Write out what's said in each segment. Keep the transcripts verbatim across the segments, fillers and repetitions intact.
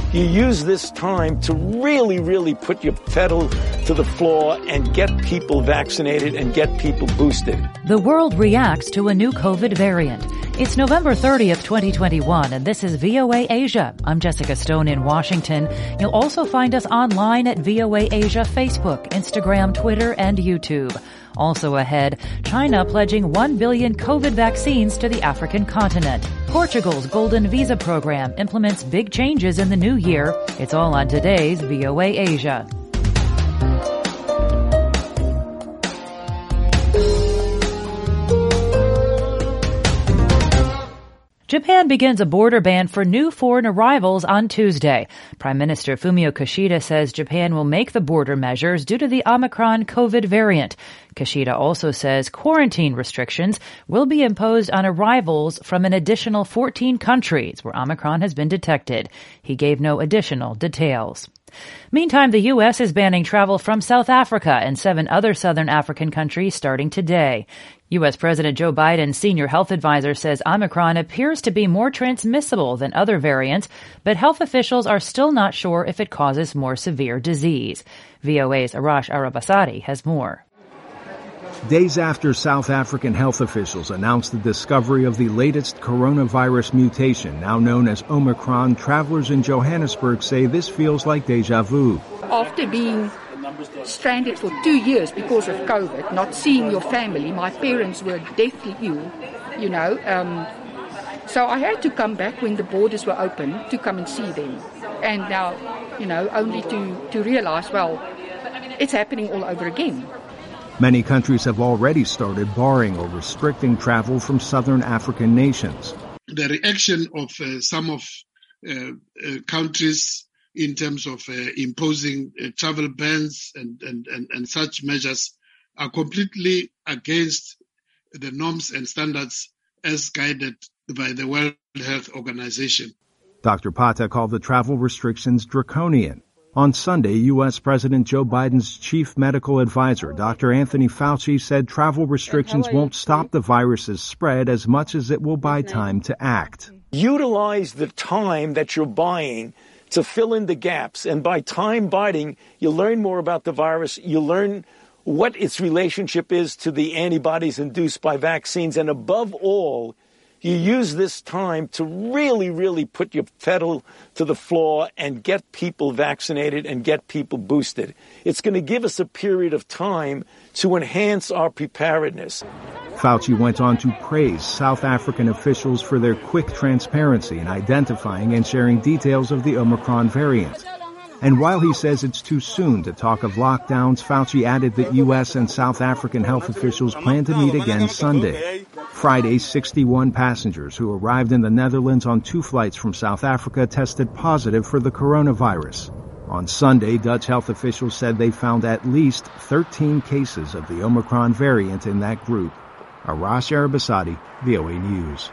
you use this time to really, really put your pedal to the floor and get people vaccinated and get people boosted. The world reacts to a new COVID variant. It's November thirtieth, twenty twenty-one, and this is V O A Asia. I'm Jessica Stone in Washington. You'll also find us online at V O A Asia Facebook, Instagram, Twitter, and YouTube. Also ahead, China pledging one billion COVID vaccines to the African continent. Portugal's Golden Visa program implements big changes in the new year. It's all on today's V O A Asia. Japan begins a border ban for new foreign arrivals on Tuesday. Prime Minister Fumio Kishida says Japan will make the border measures due to the Omicron COVID variant. Kishida also says quarantine restrictions will be imposed on arrivals from an additional fourteen countries where Omicron has been detected. He gave no additional details. Meantime, the U S is banning travel from South Africa and seven other southern African countries starting today. U S President Joe Biden's senior health advisor says Omicron appears to be more transmissible than other variants, but health officials are still not sure if it causes more severe disease. V O A's Arash Arabasadi has more. Days after South African health officials announced the discovery of the latest coronavirus mutation, now known as Omicron, travelers in Johannesburg say this feels like deja vu. After being stranded for two years because of COVID, not seeing your family, my parents were deathly ill, you know, um, so I had to come back when the borders were open to come and see them. And now, you know, only to, to realize, well, it's happening all over again. Many countries have already started barring or restricting travel from southern African nations. The reaction of uh, some of uh, uh, countries in terms of uh, imposing uh, travel bans and, and, and, and such measures are completely against the norms and standards as guided by the World Health Organization. Doctor Pata called the travel restrictions draconian. On Sunday, U S President Joe Biden's chief medical advisor, Doctor Anthony Fauci, said travel restrictions won't stop the virus's spread as much as it will buy time to act. Utilize the time that you're buying to fill in the gaps. And by time biding, you learn more about the virus. You learn what its relationship is to the antibodies induced by vaccines. And above all, you use this time to really, really put your pedal to the floor and get people vaccinated and get people boosted. It's going to give us a period of time to enhance our preparedness. Fauci went on to praise South African officials for their quick transparency in identifying and sharing details of the Omicron variant. And while he says it's too soon to talk of lockdowns, Fauci added that U S and South African health officials plan to meet again Sunday. Friday, sixty-one passengers who arrived in the Netherlands on two flights from South Africa tested positive for the coronavirus. On Sunday, Dutch health officials said they found at least thirteen cases of the Omicron variant in that group. Arash Arabasadi, V O A News.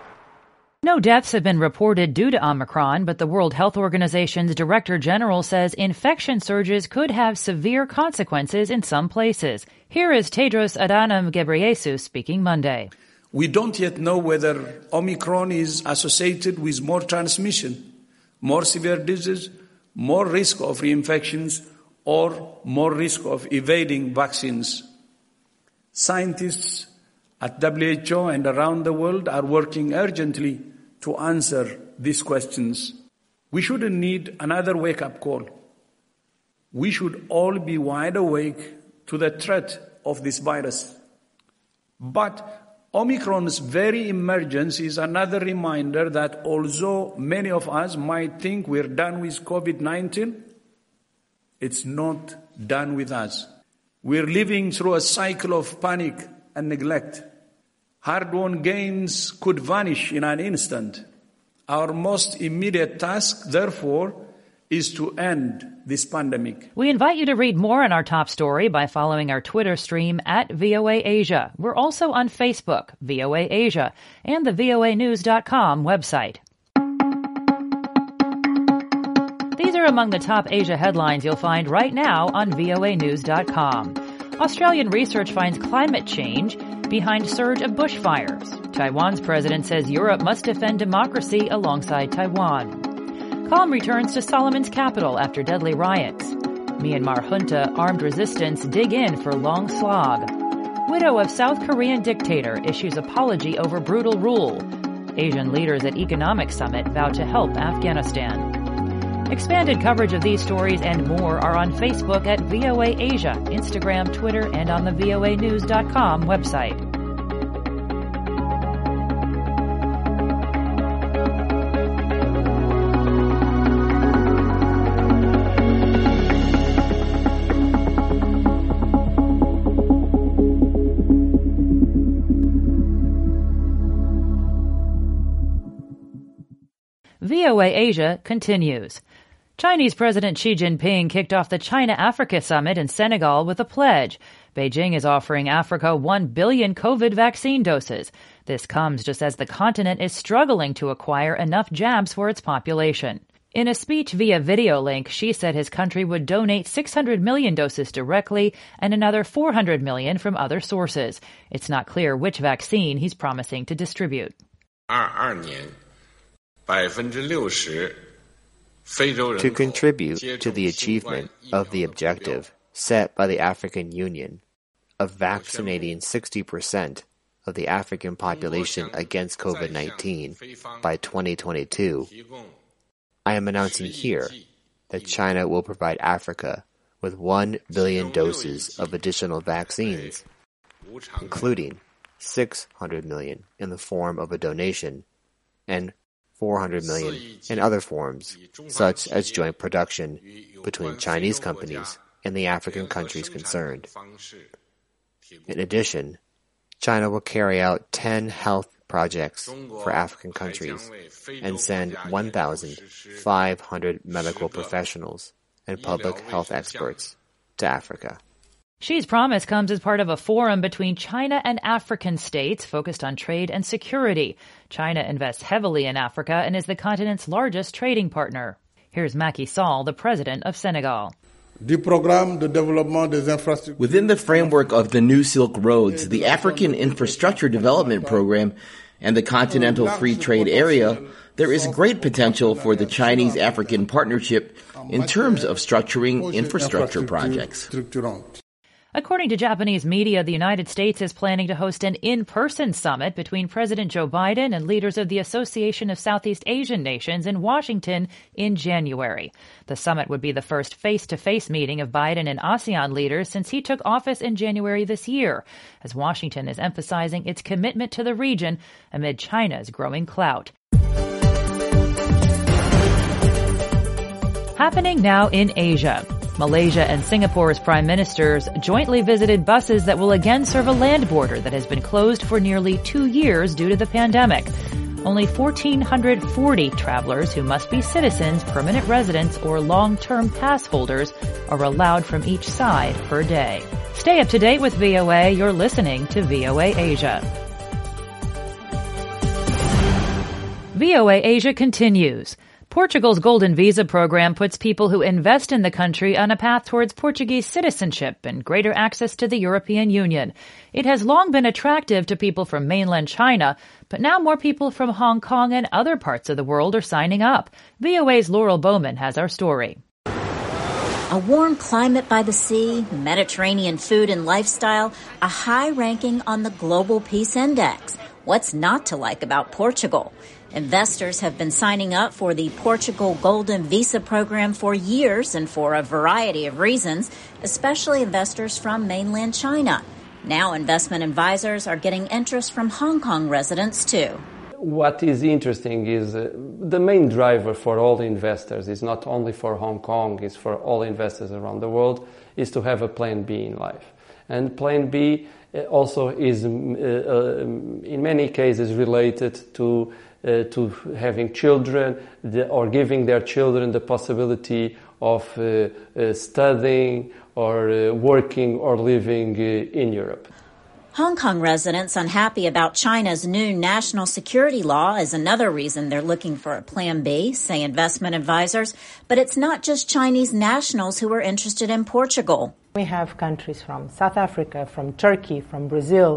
No deaths have been reported due to Omicron, but the World Health Organization's Director General says infection surges could have severe consequences in some places. Here is Tedros Adhanom Ghebreyesus speaking Monday. We don't yet know whether Omicron is associated with more transmission, more severe disease, more risk of reinfections, or more risk of evading vaccines. Scientists at W H O and around the world are working urgently to answer these questions. We shouldn't need another wake-up call. We should all be wide awake to the threat of this virus. But Omicron's very emergence is another reminder that although many of us might think we're done with COVID nineteen, it's not done with us. We're living through a cycle of panic and neglect. Hard-won gains could vanish in an instant. Our most immediate task, therefore, is to end this pandemic. We invite you to read more on our top story by following our Twitter stream at V O A Asia. We're also on Facebook, V O A Asia, and the V O A news dot com website. These are among the top Asia headlines you'll find right now on V O A news dot com. Australian research finds climate change behind surge of bushfires. Taiwan's president says Europe must defend democracy alongside Taiwan. Calm returns to Solomon's capital after deadly riots. Myanmar junta armed resistance dig in for long slog. Widow of South Korean dictator issues apology over brutal rule. Asian leaders at Economic Summit vow to help Afghanistan. Expanded coverage of these stories and more are on Facebook at V O A Asia, Instagram, Twitter, and on the V O A news dot com website. V O A Asia continues. Chinese President Xi Jinping kicked off the China-Africa Summit in Senegal with a pledge. Beijing is offering Africa one billion COVID vaccine doses. This comes just as the continent is struggling to acquire enough jabs for its population. In a speech via video link, Xi said his country would donate six hundred million doses directly and another four hundred million from other sources. It's not clear which vaccine he's promising to distribute. To contribute to the achievement of the objective set by the African Union of vaccinating sixty percent of the African population against COVID nineteen by twenty twenty-two, I am announcing here that China will provide Africa with one billion doses of additional vaccines, including six hundred million in the form of a donation and four hundred million in other forms, such as joint production between Chinese companies and the African countries concerned. In addition, China will carry out ten health projects for African countries and send one thousand five hundred medical professionals and public health experts to Africa. Xi's promise comes as part of a forum between China and African states focused on trade and security. China invests heavily in Africa and is the continent's largest trading partner. Here's Macky Sall, the president of Senegal. Within the framework of the New Silk Roads, the African Infrastructure Development Program, and the Continental Free Trade Area, there is great potential for the Chinese-African partnership in terms of structuring infrastructure projects. According to Japanese media, the United States is planning to host an in-person summit between President Joe Biden and leaders of the Association of Southeast Asian Nations in Washington in January. The summit would be the first face-to-face meeting of Biden and ASEAN leaders since he took office in January this year, as Washington is emphasizing its commitment to the region amid China's growing clout. Happening now in Asia. Malaysia and Singapore's prime ministers jointly visited buses that will again serve a land border that has been closed for nearly two years due to the pandemic. Only one thousand four hundred forty travelers who must be citizens, permanent residents, or long-term pass holders are allowed from each side per day. Stay up to date with V O A. You're listening to V O A Asia. V O A Asia continues. Portugal's Golden Visa program puts people who invest in the country on a path towards Portuguese citizenship and greater access to the European Union. It has long been attractive to people from mainland China, but now more people from Hong Kong and other parts of the world are signing up. V O A's Laurel Bowman has our story. A warm climate by the sea, Mediterranean food and lifestyle, a high ranking on the Global Peace Index. What's not to like about Portugal? Investors have been signing up for the Portugal Golden Visa program for years and for a variety of reasons, especially investors from mainland China. Now investment advisors are getting interest from Hong Kong residents too. What is interesting is uh, the main driver for all investors is not only for Hong Kong, it's for all investors around the world, is to have a plan B in life. And plan B also is uh, uh, in many cases related to Uh, to having children the, or giving their children the possibility of uh, uh, studying or uh, working or living uh, in Europe. Hong Kong residents unhappy about China's new national security law is another reason they're looking for a plan B, say investment advisors. But it's not just Chinese nationals who are interested in Portugal. We have countries from South Africa, from Turkey, from Brazil,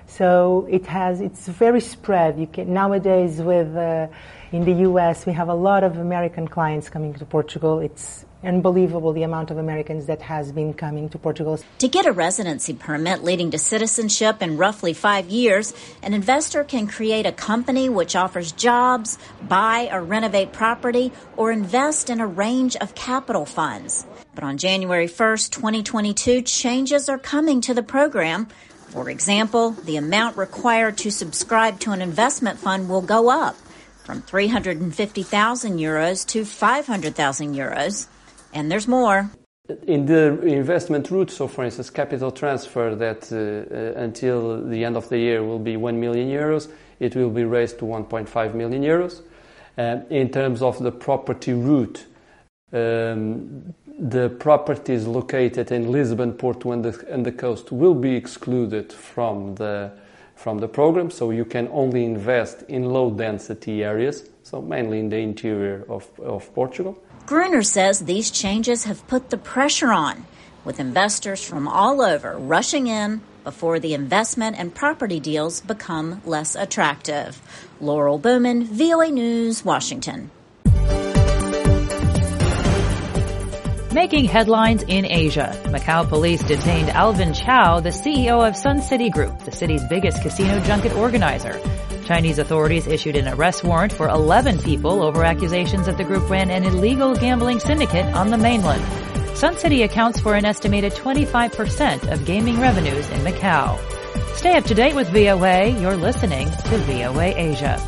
So it has, it's very spread. You can, nowadays with, uh, in the U S, we have a lot of American clients coming to Portugal. It's unbelievable the amount of Americans that has been coming to Portugal. To get a residency permit leading to citizenship in roughly five years, an investor can create a company which offers jobs, buy or renovate property, or invest in a range of capital funds. But on January first, twenty twenty-two, changes are coming to the program. For example, the amount required to subscribe to an investment fund will go up from three hundred fifty thousand euros to five hundred thousand euros. And there's more. In the investment route, so for instance, capital transfer that uh, uh, until the end of the year will be one million euros, it will be raised to one point five million euros. Uh, in terms of the property route, um, the properties located in Lisbon, Porto and the, and the coast will be excluded from the from the program, so you can only invest in low density areas, so mainly in the interior of, of Portugal. Gruner says these changes have put the pressure on, with investors from all over rushing in before the investment and property deals become less attractive. Laurel Bowman, V O A News, Washington. Making headlines in Asia. Macau police detained Alvin Chow, the C E O of Sun City Group, the city's biggest casino junket organizer. Chinese authorities issued an arrest warrant for eleven people over accusations that the group ran an illegal gambling syndicate on the mainland. Sun City accounts for an estimated twenty-five percent of gaming revenues in Macau. Stay up to date with V O A. You're listening to V O A Asia.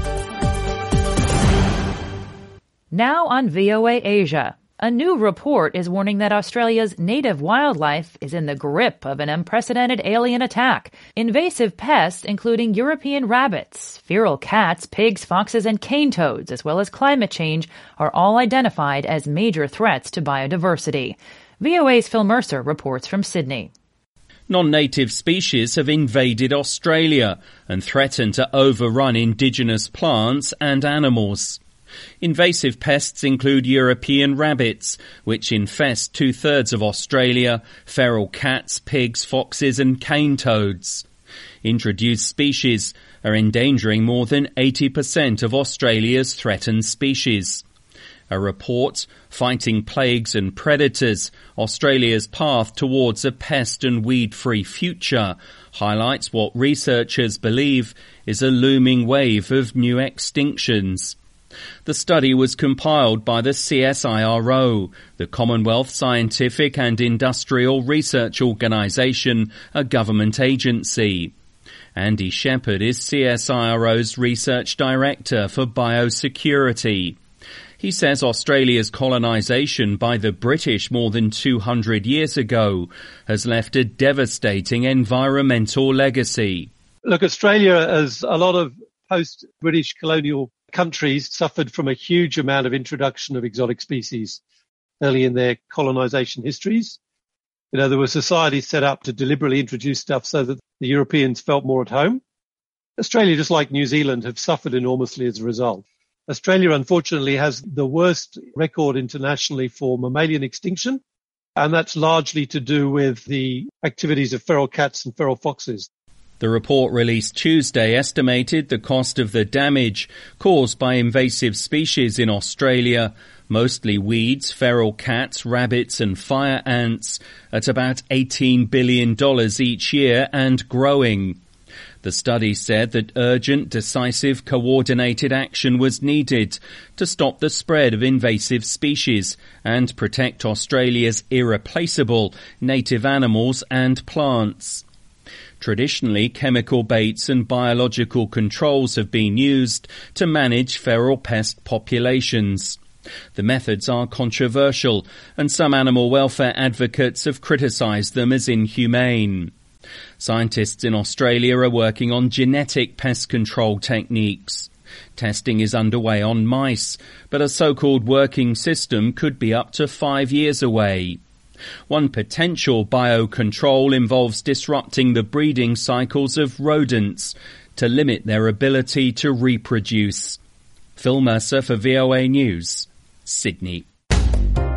Now on V O A Asia. A new report is warning that Australia's native wildlife is in the grip of an unprecedented alien attack. Invasive pests, including European rabbits, feral cats, pigs, foxes, and cane toads, as well as climate change, are all identified as major threats to biodiversity. V O A's Phil Mercer reports from Sydney. Non-native species have invaded Australia and threaten to overrun indigenous plants and animals. Invasive pests include European rabbits, which infest two-thirds of Australia, feral cats, pigs, foxes and cane toads. Introduced species are endangering more than eighty percent of Australia's threatened species. A report, Fighting Plagues and Predators, Australia's Path Towards a Pest and Weed-Free Future, highlights what researchers believe is a looming wave of new extinctions. The study was compiled by the C S I R O, the Commonwealth Scientific and Industrial Research Organisation, a government agency. Andy Shepherd is C S I R O's Research Director for Biosecurity. He says Australia's colonisation by the British more than two hundred years ago has left a devastating environmental legacy. Look, Australia, as a lot of post-British colonial countries, suffered from a huge amount of introduction of exotic species early in their colonisation histories. You know, there were societies set up to deliberately introduce stuff so that the Europeans felt more at home. Australia, just like New Zealand, have suffered enormously as a result. Australia, unfortunately, has the worst record internationally for mammalian extinction, and that's largely to do with the activities of feral cats and feral foxes. The report released Tuesday estimated the cost of the damage caused by invasive species in Australia, mostly weeds, feral cats, rabbits and fire ants, at about eighteen billion dollars each year and growing. The study said that urgent, decisive, coordinated action was needed to stop the spread of invasive species and protect Australia's irreplaceable native animals and plants. Traditionally, chemical baits and biological controls have been used to manage feral pest populations. The methods are controversial, and some animal welfare advocates have criticised them as inhumane. Scientists in Australia are working on genetic pest control techniques. Testing is underway on mice, but a so-called working system could be up to five years away. One potential biocontrol involves disrupting the breeding cycles of rodents to limit their ability to reproduce. Phil Mercer for V O A News, Sydney. Thanks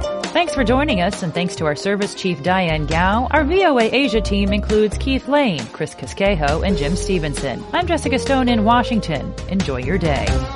Thanks for joining us, and thanks to our service chief Diane Gao. Our V O A Asia team includes Keith Lane, Chris Casquejo, and Jim Stevenson. I'm Jessica Stone in Washington. Enjoy your day.